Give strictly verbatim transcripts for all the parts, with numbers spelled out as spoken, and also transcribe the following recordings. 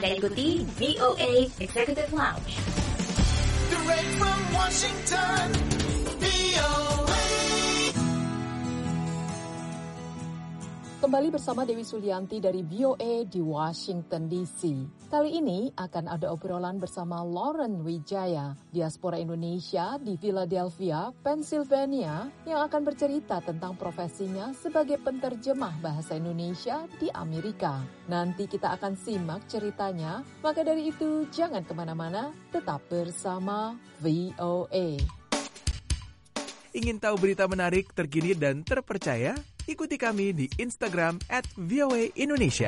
Anda ikuti V O A Executive Lounge. Direct from Washington, V O A. Kembali bersama Dewi Sulianti dari V O A di Washington D C. Kali ini akan ada obrolan bersama Lauren Wijaya, diaspora Indonesia di Philadelphia, Pennsylvania, yang akan bercerita tentang profesinya sebagai penterjemah bahasa Indonesia di Amerika. Nanti kita akan simak ceritanya, maka dari itu jangan kemana-mana, tetap bersama V O A. Ingin tahu berita menarik, terkini, dan terpercaya? Ikuti kami di Instagram at V O A Indonesia.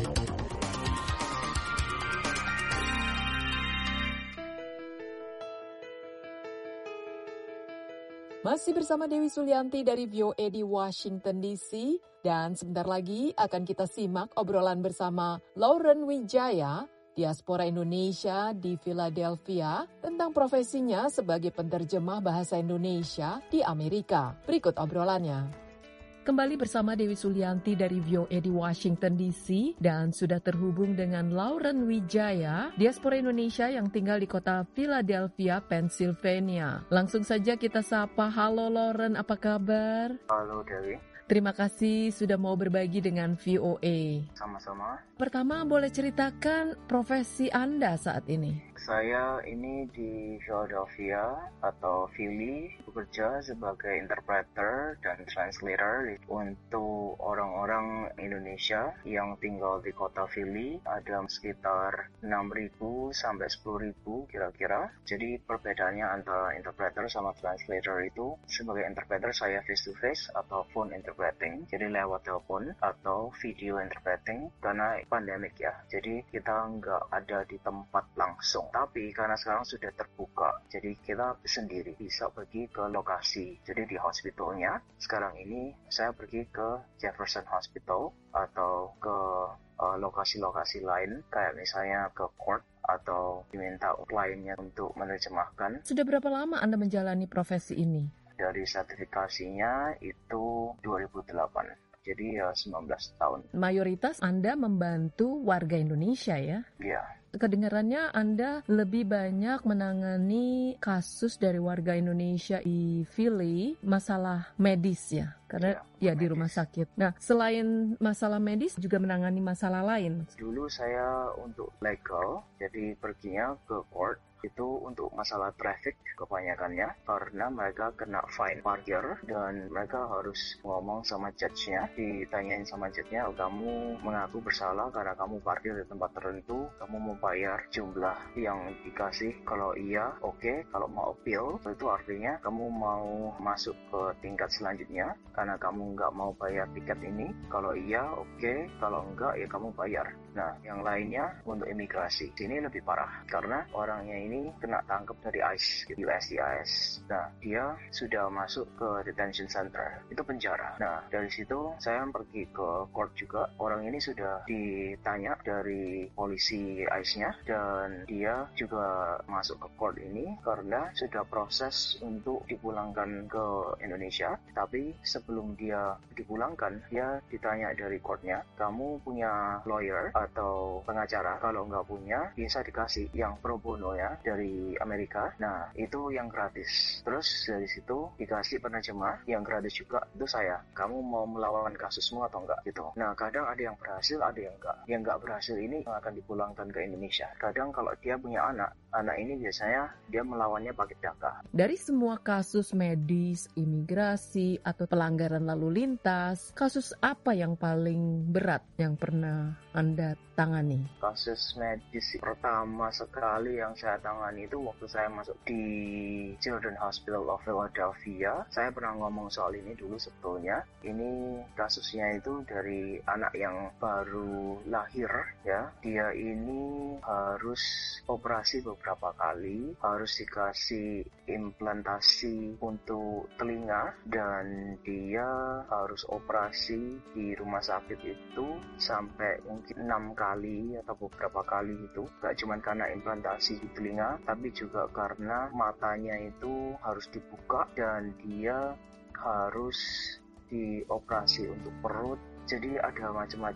Masih bersama Dewi Sulianti dari V O A di Washington D C, dan sebentar lagi akan kita simak obrolan bersama Lauren Wijaya, diaspora Indonesia di Philadelphia, tentang profesinya sebagai penterjemah bahasa Indonesia di Amerika. Berikut obrolannya. Kembali bersama Dewi Sulianti dari V O A di Washington D C, dan sudah terhubung dengan Lauren Wijaya, diaspora Indonesia yang tinggal di kota Philadelphia, Pennsylvania. Langsung saja kita sapa. Halo Lauren, apa kabar? Halo Dewi. Terima kasih sudah mau berbagi dengan V O A. Sama-sama. Pertama, boleh ceritakan profesi Anda saat ini? Saya ini di Philadelphia atau Philly bekerja sebagai interpreter dan translator untuk orang-orang Indonesia yang tinggal di kota Philly. Ada sekitar enam ribu sampai sepuluh ribu kira-kira. Jadi perbedaannya antara interpreter sama translator itu, sebagai interpreter saya face to face atau phone interpreting, jadi lewat telepon, atau video interpreting karena pandemik ya. Jadi kita nggak ada di tempat langsung. Tapi karena sekarang sudah terbuka, jadi kita sendiri bisa pergi ke lokasi. Jadi di hospitalnya, sekarang ini saya pergi ke Jefferson Hospital atau ke uh, lokasi-lokasi lain, kayak misalnya ke court, atau diminta kliennya untuk menerjemahkan. Sudah berapa lama Anda menjalani profesi ini? Dari sertifikasinya itu dua ribu delapan. Jadi ya sembilan belas tahun. Mayoritas Anda membantu warga Indonesia ya? Iya. Kedengarannya Anda lebih banyak menangani kasus dari warga Indonesia di Philly, masalah medis ya? Karena ya, ya di rumah sakit. Nah, selain masalah medis juga menangani masalah lain. Dulu saya untuk legal, jadi perginya ke court. Itu untuk masalah traffic kebanyakannya, karena mereka kena fine parkir dan mereka harus ngomong sama judge-nya, ditanyain sama judge-nya, oh, kamu mengaku bersalah karena kamu parkir di tempat tertentu, kamu mau bayar jumlah yang dikasih, kalau iya oke, okay. Kalau mau appeal itu artinya kamu mau masuk ke tingkat selanjutnya karena kamu nggak mau bayar tiket ini, kalau iya oke, okay. Kalau enggak ya kamu bayar. Nah, yang lainnya untuk imigrasi, sini lebih parah karena orangnya ini ini kena tangkap dari ICE, U S C I S. Nah, dia sudah masuk ke detention center, itu penjara. Nah, dari situ saya pergi ke court juga. Orang ini sudah ditanya dari polisi ICE-nya, dan dia juga masuk ke court ini karena sudah proses untuk dipulangkan ke Indonesia. Tapi sebelum dia dipulangkan, dia ditanya dari court-nya, kamu punya lawyer atau pengacara? Kalau nggak punya, bisa dikasih yang pro bono ya, dari Amerika. Nah, itu yang gratis. Terus dari situ dikasih penerjemah yang gratis juga, itu saya. Kamu mau melawan kasusmu atau enggak gitu. Nah, kadang ada yang berhasil, ada yang enggak. Yang enggak berhasil ini yang akan dipulangkan ke Indonesia. Kadang kalau dia punya anak, anak ini biasanya dia melawannya pakai daka. Dari semua kasus medis, imigrasi, atau pelanggaran lalu lintas, kasus apa yang paling berat yang pernah Anda tangani? Kasus medis pertama sekali yang saya tangani itu waktu saya masuk di Children's Hospital of Philadelphia. Saya pernah ngomong soal ini dulu sebetulnya. Ini kasusnya itu dari anak yang baru lahir ya. Dia ini harus operasi beberapa kali, harus dikasih implantasi untuk telinga, dan dia harus operasi di rumah sakit itu sampai mungkin enam kali atau beberapa kali itu. Gak cuma karena implantasi di telinga, tapi juga karena matanya itu harus dibuka dan dia harus dioperasi untuk perut. Jadi ada macam-macam.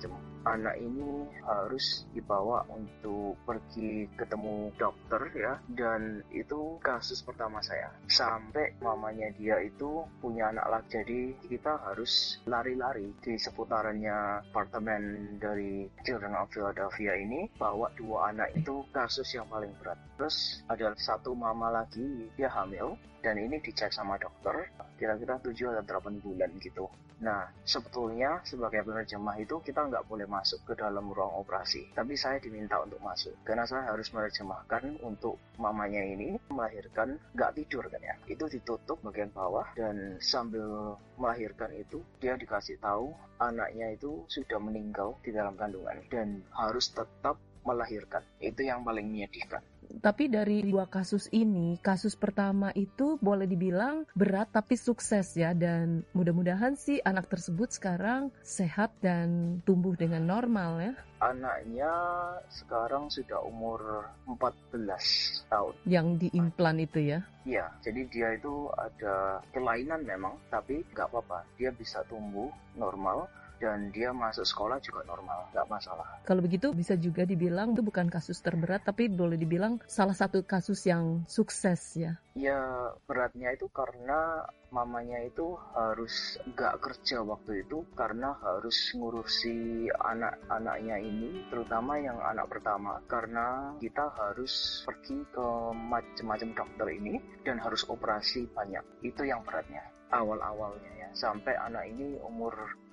anak ini harus dibawa untuk pergi ketemu dokter ya, dan itu kasus pertama saya. Sampai mamanya dia itu punya anak lagi, jadi kita harus lari-lari di seputarannya apartemen dari Children of Philadelphia ini, bawa dua anak. Itu kasus yang paling berat. Terus ada satu mama lagi, dia hamil, dan ini dicek sama dokter, kira-kira tujuh atau delapan bulan gitu. Nah, sebetulnya sebagai penerjemah itu kita nggak boleh masuk ke dalam ruang operasi. Tapi saya diminta untuk masuk, karena saya harus menerjemahkan untuk mamanya ini melahirkan, nggak tidur kan ya. Itu ditutup bagian bawah, dan sambil melahirkan itu, dia dikasih tahu anaknya itu sudah meninggal di dalam kandungan, dan harus tetap melahirkan. Itu yang paling menyedihkan. Tapi dari dua kasus ini, kasus pertama itu boleh dibilang berat tapi sukses ya, dan mudah-mudahan sih anak tersebut sekarang sehat dan tumbuh dengan normal ya. Anaknya sekarang sudah umur empat belas tahun. Yang diimplan itu ya? Iya, jadi dia itu ada kelainan memang, tapi nggak apa-apa. Dia bisa tumbuh normal, dan dia masuk sekolah juga normal, nggak masalah. Kalau begitu bisa juga dibilang itu bukan kasus terberat, tapi boleh dibilang salah satu kasus yang sukses ya? Ya, beratnya itu karena mamanya itu harus nggak kerja waktu itu, karena harus ngurusi anak-anaknya ini, terutama yang anak pertama, karena kita harus pergi ke macam-macam dokter ini, dan harus operasi banyak. Itu yang beratnya, awal-awalnya ya, sampai anak ini umur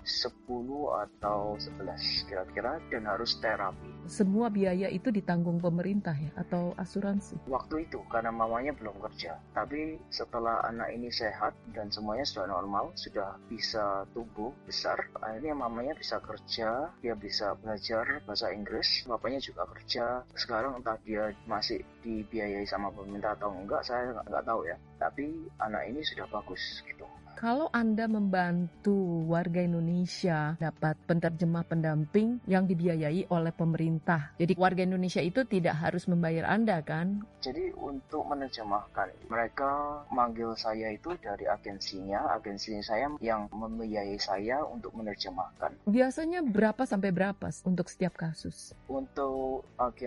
sepuluh atau sebelas kira-kira, dan harus terapi. Semua biaya itu ditanggung pemerintah ya, atau asuransi? Waktu itu karena mamanya belum kerja, tapi setelah anak ini sehat dan semuanya sudah normal, sudah bisa tumbuh besar, akhirnya mamanya bisa kerja, dia bisa belajar bahasa Inggris, bapaknya juga kerja. Sekarang entah dia masih dibiayai sama pemerintah atau enggak, saya nggak tahu ya, tapi anak ini sudah bagus gitu. Kalau Anda membantu warga Indonesia dapat penerjemah pendamping yang dibiayai oleh pemerintah, jadi warga Indonesia itu tidak harus membayar Anda kan? Jadi untuk menerjemahkan, mereka manggil saya itu dari agensinya, agensi saya yang membiayai saya untuk menerjemahkan. Biasanya berapa sampai berapa untuk setiap kasus? Untuk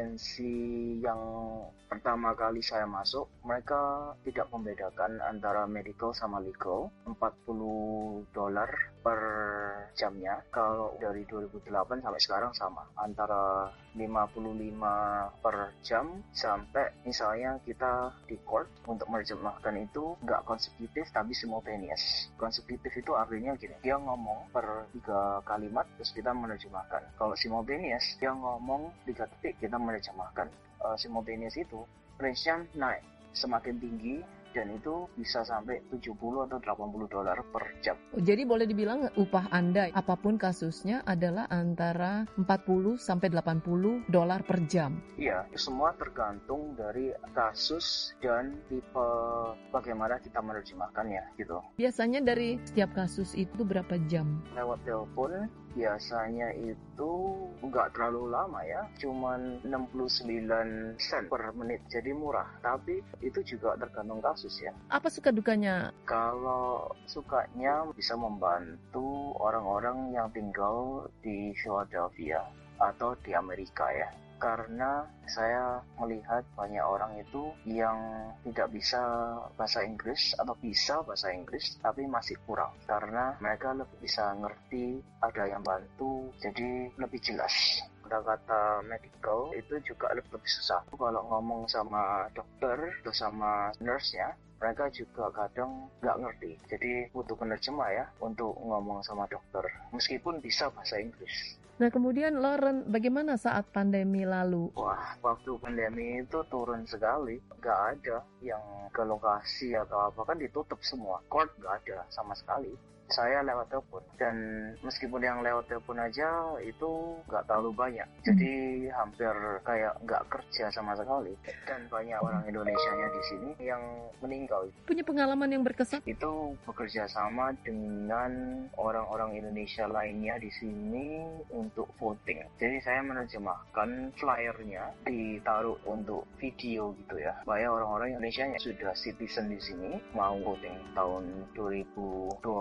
agensi yang pertama kali saya masuk, mereka tidak membedakan antara medical sama legal. empat puluh dolar per jamnya. Kalau dari dua ribu delapan sampai sekarang sama, antara lima puluh lima per jam sampai misalnya kita di court untuk menerjemahkan itu nggak konsekutif tapi simultaneous. Konsekutif itu artinya gini, dia ngomong per tiga kalimat terus kita menerjemahkan. Kalau simultaneous, dia ngomong tiga detik kita menerjemahkan. Uh, simultaneous itu range-nya naik semakin tinggi, dan itu bisa sampai tujuh puluh atau delapan puluh dolar per jam. Jadi boleh dibilang upah Anda apapun kasusnya adalah antara empat puluh sampai delapan puluh dolar per jam. Iya, semua tergantung dari kasus dan tipe bagaimana kita menerjemahkannya gitu. Biasanya dari setiap kasus itu berapa jam? Lewat telepon biasanya itu nggak terlalu lama ya, cuman enam puluh sembilan sen per menit, jadi murah. Tapi itu juga tergantung kasus ya. Apa suka dukanya? Kalau sukanya bisa membantu orang-orang yang tinggal di Philadelphia atau di Amerika ya. Karena saya melihat banyak orang itu yang tidak bisa bahasa Inggris atau bisa bahasa Inggris tapi masih kurang, karena mereka lebih bisa ngerti, ada yang bantu, jadi lebih jelas. Kata-kata medical itu juga lebih susah. Kalau ngomong sama dokter atau sama nurse-nya, mereka juga kadang nggak ngerti. Jadi butuh penerjemah ya untuk ngomong sama dokter, meskipun bisa bahasa Inggris. Nah kemudian Lauren, bagaimana saat pandemi lalu? Wah, waktu pandemi itu turun sekali. Nggak ada yang ke lokasi atau apa, kan ditutup semua. Court nggak ada sama sekali. Saya lewat telepon, dan meskipun yang lewat telepon aja itu nggak terlalu banyak, jadi hampir kayak nggak kerja sama sekali. Dan banyak orang Indonesianya di sini yang meninggal. Punya pengalaman yang berkesan? Itu bekerja sama dengan orang-orang Indonesia lainnya di sini untuk voting. Jadi saya menerjemahkan flyernya, ditaruh untuk video gitu ya, supaya orang-orang Indonesia yang sudah citizen di sini mau voting tahun dua ribu dua puluh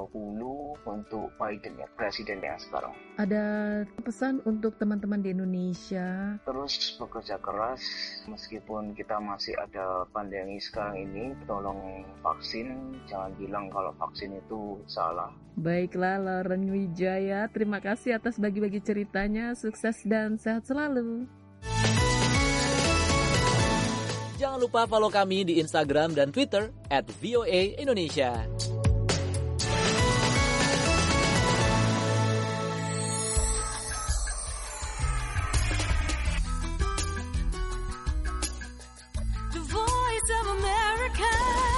dulu untuk Biden ya, presiden yang sekarang. Ada pesan untuk teman-teman di Indonesia? Terus bekerja keras, meskipun kita masih ada pandemi sekarang ini, tolong vaksin, jangan bilang kalau vaksin itu salah. Baiklah, Lauren Wijaya, terima kasih atas bagi-bagi ceritanya, sukses dan sehat selalu. Jangan lupa follow kami di Instagram dan Twitter at V O A Indonesia. The Voice of America.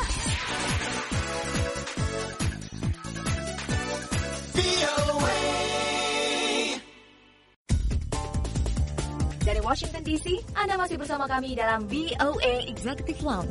V O A. Dari Washington D C, Anda masih bersama kami dalam V O A Executive Lounge.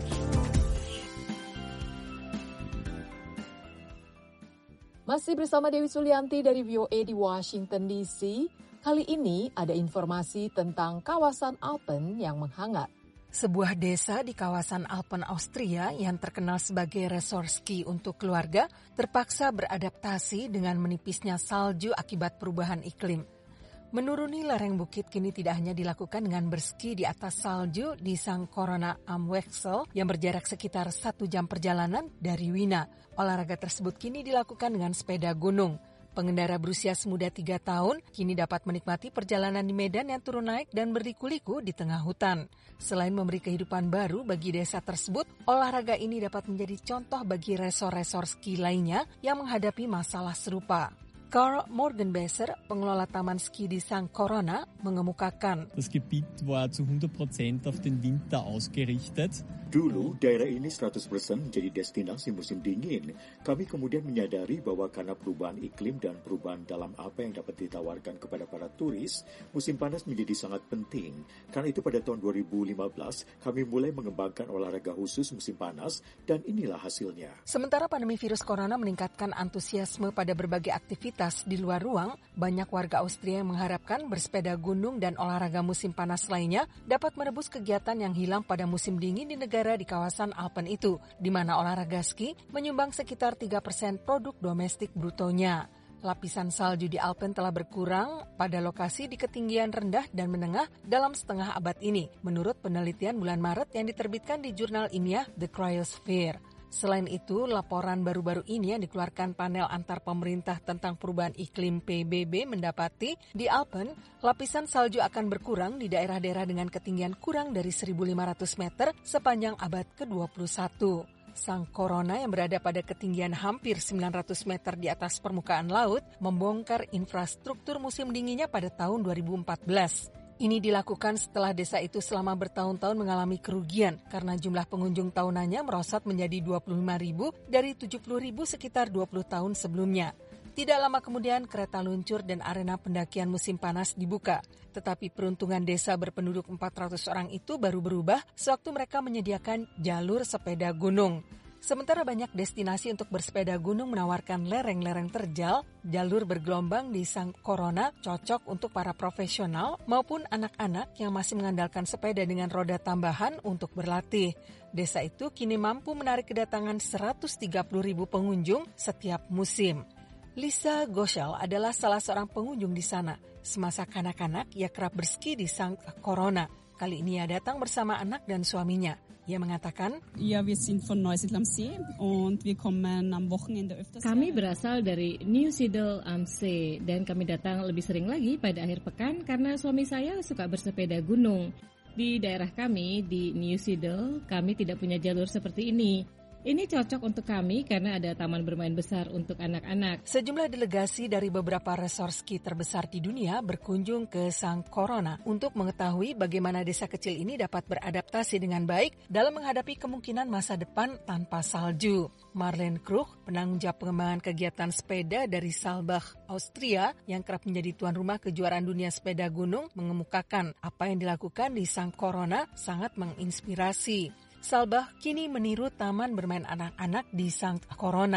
Masih bersama Dewi Sulianti dari V O A di Washington D C. Kali ini ada informasi tentang kawasan Alpen yang menghangat. Sebuah desa di kawasan Alpen Austria yang terkenal sebagai resort ski untuk keluarga terpaksa beradaptasi dengan menipisnya salju akibat perubahan iklim. Menuruni lereng bukit kini tidak hanya dilakukan dengan berski di atas salju di Sankt Corona am Wechsel yang berjarak sekitar satu jam perjalanan dari Wina. Olahraga tersebut kini dilakukan dengan sepeda gunung. Pengendara berusia semuda tiga tahun kini dapat menikmati perjalanan di medan yang turun naik dan berliku-liku di tengah hutan. Selain memberi kehidupan baru bagi desa tersebut, olahraga ini dapat menjadi contoh bagi resor-resor ski lainnya yang menghadapi masalah serupa. Karl Morgenbesser, pengelola taman ski di Sankt Corona, mengemukakan. Das Gebiet war zu hundert Prozent auf den Winter ausgerichtet. Dulu, daerah ini seratus persen menjadi destinasi musim dingin. Kami kemudian menyadari bahwa karena perubahan iklim dan perubahan dalam apa yang dapat ditawarkan kepada para turis, musim panas menjadi sangat penting. Karena itu pada tahun dua ribu lima belas, kami mulai mengembangkan olahraga khusus musim panas dan inilah hasilnya. Sementara pandemi virus corona meningkatkan antusiasme pada berbagai aktivitas di luar ruang, banyak warga Austria yang mengharapkan bersepeda gunung dan olahraga musim panas lainnya dapat menebus kegiatan yang hilang pada musim dingin di negara di kawasan Alpen itu, di mana olahraga ski menyumbang sekitar tiga persen produk domestik brutonya. Lapisan salju di Alpen telah berkurang pada lokasi di ketinggian rendah dan menengah dalam setengah abad ini, menurut penelitian bulan Maret yang diterbitkan di jurnal ilmiah The Cryosphere. Selain itu, laporan baru-baru ini yang dikeluarkan panel antar pemerintah tentang perubahan iklim P B B mendapati di Alpen, lapisan salju akan berkurang di daerah-daerah dengan ketinggian kurang dari seribu lima ratus meter sepanjang abad ke dua puluh satu. Sankt Corona yang berada pada ketinggian hampir sembilan ratus meter di atas permukaan laut membongkar infrastruktur musim dinginnya pada tahun dua ribu empat belas. Ini dilakukan setelah desa itu selama bertahun-tahun mengalami kerugian karena jumlah pengunjung tahunannya merosot menjadi dua puluh lima ribu dari tujuh puluh ribu sekitar dua puluh tahun sebelumnya. Tidak lama kemudian kereta luncur dan arena pendakian musim panas dibuka. Tetapi peruntungan desa berpenduduk empat ratus orang itu baru berubah sewaktu mereka menyediakan jalur sepeda gunung. Sementara banyak destinasi untuk bersepeda gunung menawarkan lereng-lereng terjal, jalur bergelombang di Sankt Corona cocok untuk para profesional maupun anak-anak yang masih mengandalkan sepeda dengan roda tambahan untuk berlatih. Desa itu kini mampu menarik kedatangan seratus tiga puluh ribu pengunjung setiap musim. Lisa Goschel adalah salah seorang pengunjung di sana. Semasa kanak-kanak, ia kerap berski di Sankt Corona. Kali ini ia datang bersama anak dan suaminya. Ia mengatakan, Ja, wir sind von Neusiedl am See und wir kommen am Wochenende öfters. Kami berasal dari Neusiedl am See dan kami datang lebih sering lagi pada akhir pekan karena suami saya suka bersepeda gunung. Di daerah kami, di Neusiedl, kami tidak punya jalur seperti ini. Ini cocok untuk kami karena ada taman bermain besar untuk anak-anak. Sejumlah delegasi dari beberapa resort ski terbesar di dunia berkunjung ke Sankt Corona untuk mengetahui bagaimana desa kecil ini dapat beradaptasi dengan baik dalam menghadapi kemungkinan masa depan tanpa salju. Marlene Krug, penanggung jawab pengembangan kegiatan sepeda dari Saalbach, Austria, yang kerap menjadi tuan rumah kejuaraan dunia sepeda gunung, mengemukakan apa yang dilakukan di Sankt Corona sangat menginspirasi. Saalbach kini meniru taman bermain anak-anak di Sankt Corona.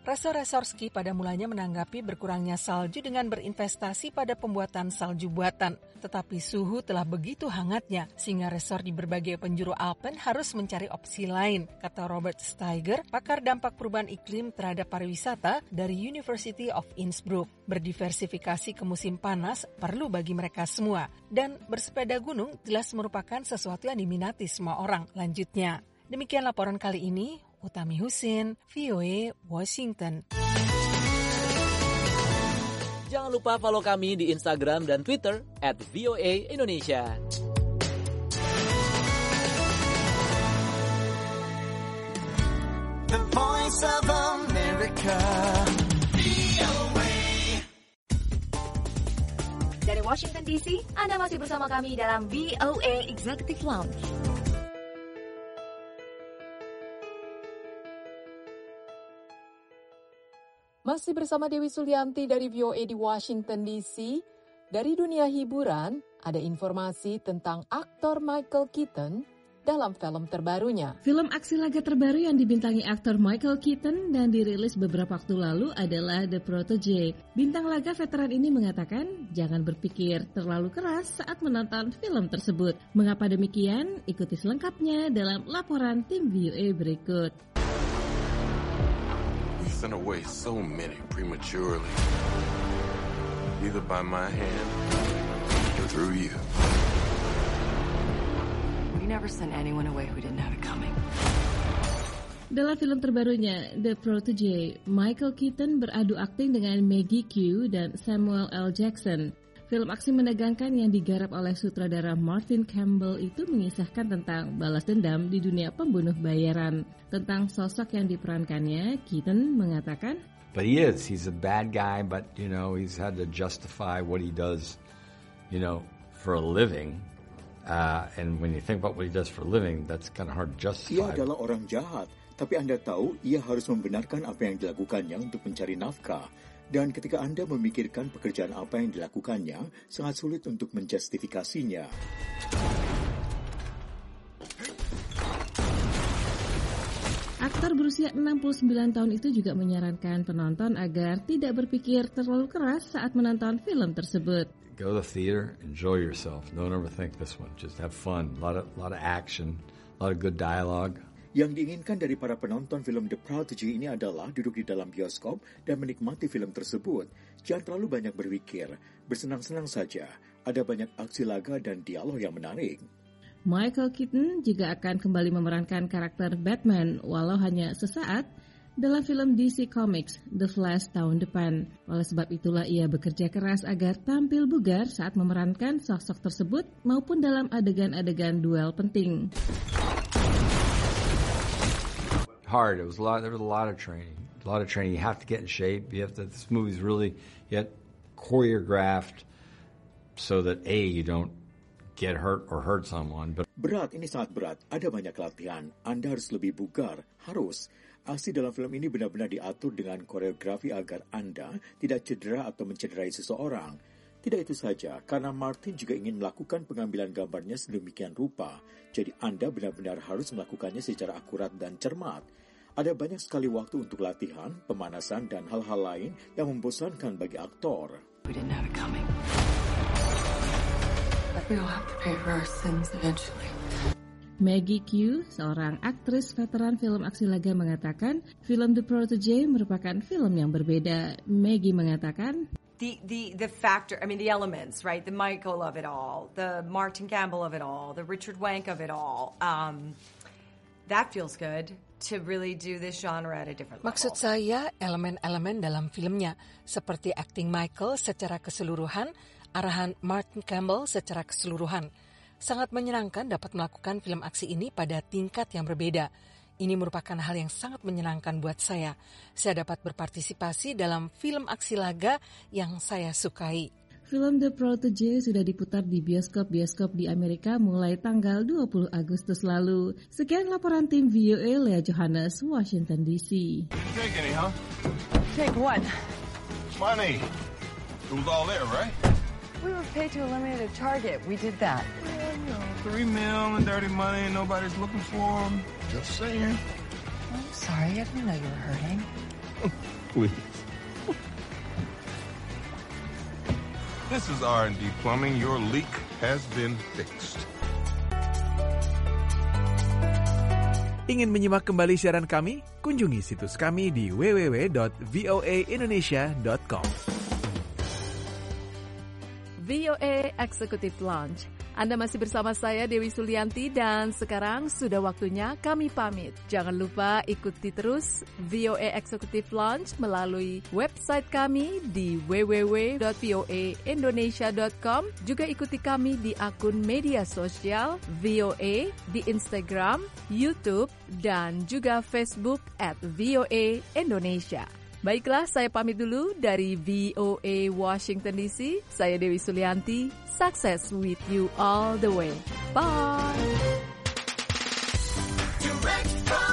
Resor-resor ski pada mulanya menanggapi berkurangnya salju dengan berinvestasi pada pembuatan salju buatan. Tetapi suhu telah begitu hangatnya sehingga resor di berbagai penjuru Alpen harus mencari opsi lain, kata Robert Steiger, pakar dampak perubahan iklim terhadap pariwisata dari University of Innsbruck. Berdiversifikasi ke musim panas perlu bagi mereka semua, dan bersepeda gunung jelas merupakan sesuatu yang diminati semua orang. Lanjutnya, demikian laporan kali ini. Utami Husin, V O A, Washington. Jangan lupa follow kami di Instagram dan Twitter at V O A Indonesia. The Voice of America. V O A. Dari Washington D C, Anda masih bersama kami dalam V O A Executive Lounge. Masih bersama Dewi Sulianti dari V O A di Washington D C. Dari dunia hiburan, ada informasi tentang aktor Michael Keaton dalam film terbarunya. Film aksi laga terbaru yang dibintangi aktor Michael Keaton dan dirilis beberapa waktu lalu adalah The Protege. Bintang laga veteran ini mengatakan, jangan berpikir terlalu keras saat menonton film tersebut. Mengapa demikian? Ikuti selengkapnya dalam laporan tim V O A berikut. Sent away so many prematurely, either by my hand or through you. We never sent anyone away who didn't have it coming. Dalam film terbarunya, The Protege, Michael Keaton beradu akting dengan Maggie Q dan Samuel L. Jackson. Film aksi menegangkan yang digarap oleh sutradara Martin Campbell itu mengisahkan tentang balas dendam di dunia pembunuh bayaran. Tentang sosok yang diperankannya, Keaton mengatakan, But he is, he's a bad guy, but you know, he's had to justify what he does, you know, for a living. Uh, and when you think about what he does for a living, that's kind of hard to justify. Ia adalah orang jahat, tapi Anda tahu ia harus membenarkan apa yang dilakukannya untuk mencari nafkah. Dan ketika Anda memikirkan pekerjaan apa yang dilakukannya, sangat sulit untuk menjustifikasinya. Aktor berusia enam puluh sembilan tahun itu juga menyarankan penonton agar tidak berpikir terlalu keras saat menonton film tersebut. Go to the theater, enjoy yourself. Don't overthink this one. Just have fun. A lot of, lot of action, a lot of good dialogue. Yang diinginkan dari para penonton film The Protege ini adalah duduk di dalam bioskop dan menikmati film tersebut. Jangan terlalu banyak berpikir, bersenang-senang saja. Ada banyak aksi laga dan dialog yang menarik. Michael Keaton juga akan kembali memerankan karakter Batman, walau hanya sesaat, dalam film D C Comics The Flash tahun depan. Oleh sebab itulah ia bekerja keras agar tampil bugar saat memerankan sosok tersebut maupun dalam adegan-adegan duel penting. Hard. It was a lot. There was a lot of training. A lot of training. You have to get in shape. You have to. This movie's really yet choreographed so that A, you don't get hurt or hurt someone. But berat, ini sangat berat. Ada banyak latihan. Anda harus lebih bugar. Harus. Aksi dalam film ini benar-benar diatur dengan koreografi agar Anda tidak cedera atau mencederai seseorang. Tidak itu saja, karena Martin juga ingin melakukan pengambilan gambarnya sedemikian rupa. Jadi Anda benar-benar harus melakukannya secara akurat dan cermat. Ada banyak sekali waktu untuk latihan, pemanasan, dan hal-hal lain yang membosankan bagi aktor. We didn't have it coming. But we all have to pay for our sins eventually. Maggie Q, seorang aktris veteran film aksi laga, mengatakan film The Protege merupakan film yang berbeda. Maggie mengatakan, The, the, the factor, I mean the elements, right? The Michael of it all, the Martin Campbell of it all, the Richard Wank of it all. Um, that feels good to really do this genre at a different level. Maksud saya elemen-elemen dalam filmnya, seperti acting Michael secara keseluruhan, arahan Martin Campbell secara keseluruhan. Sangat menyenangkan dapat melakukan film aksi ini pada tingkat yang berbeda. Ini merupakan hal yang sangat menyenangkan buat saya. Saya dapat berpartisipasi dalam film aksi laga yang saya sukai. Film The Protege sudah diputar di bioskop-bioskop di Amerika mulai tanggal dua puluh Agustus lalu. Sekian laporan tim V O A, Lea Johannes, Washington D C. Take any, huh? Take what? Money. It was all there, right? We were paid to eliminate a target. We did that. Yeah, you know, three mil and dirty money and nobody's looking for them. Just saying. I'm sorry. I didn't know you were hurting. Please. This is R and D Plumbing. Your leak has been fixed. Ingin menyimak kembali siaran kami? Kunjungi situs kami di w w w dot v o a indonesia dot com. V O A Executive Lounge. Anda masih bersama saya Dewi Sulianti dan sekarang sudah waktunya kami pamit. Jangan lupa ikuti terus V O A Executive Lounge melalui website kami di w w w dot v o a indonesia dot com. Juga ikuti kami di akun media sosial V O A di Instagram, YouTube, dan juga Facebook at V O A Indonesia. Baiklah, saya pamit dulu dari V O A Washington D C. Saya Dewi Sulianti. Success with you all the way. Bye. Direct from